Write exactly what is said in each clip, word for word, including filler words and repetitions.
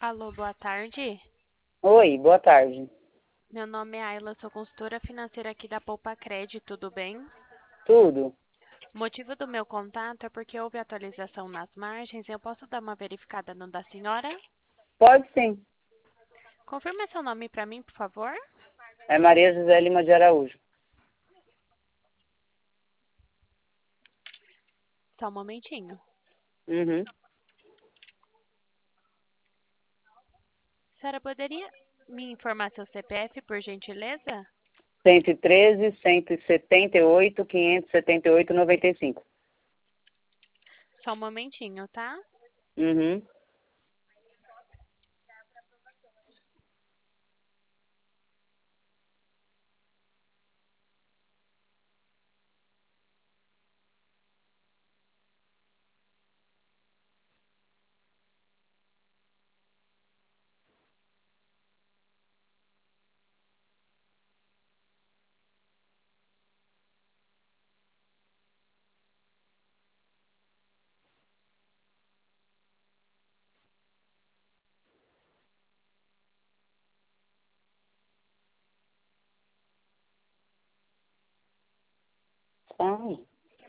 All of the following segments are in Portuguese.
Alô, boa tarde. Oi, boa tarde. Meu nome é Ayla, sou consultora financeira aqui da Poupa Cred, tudo bem? Tudo? O motivo do meu contato é porque houve atualização nas margens. Eu posso dar uma verificada no da senhora? Pode sim. Confirma seu nome para mim, por favor. É Maria José Lima de Araújo. Só um momentinho. Uhum. A senhora poderia me informar seu C P F, por gentileza? cento e treze, cento e setenta e oito, quinhentos e setenta e oito, noventa e cinco. Só um momentinho, tá? Uhum. Ai.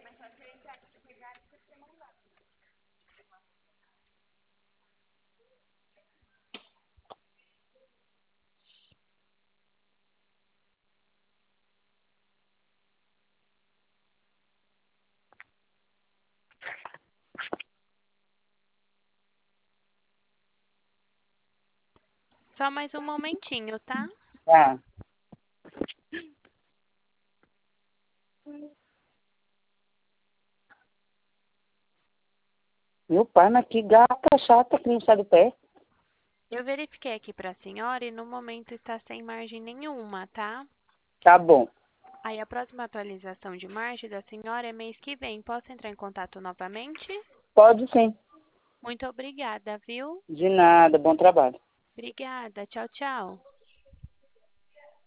Só mais um momentinho, tá? Tá. Meu pai, mas que gata chata que não sai do pé. Eu verifiquei aqui para a senhora e no momento está sem margem nenhuma, tá? Tá bom. Aí a próxima atualização de margem da senhora é mês que vem. Posso entrar em contato novamente? Pode sim. Muito obrigada, viu? De nada, bom trabalho. Obrigada. Tchau, tchau.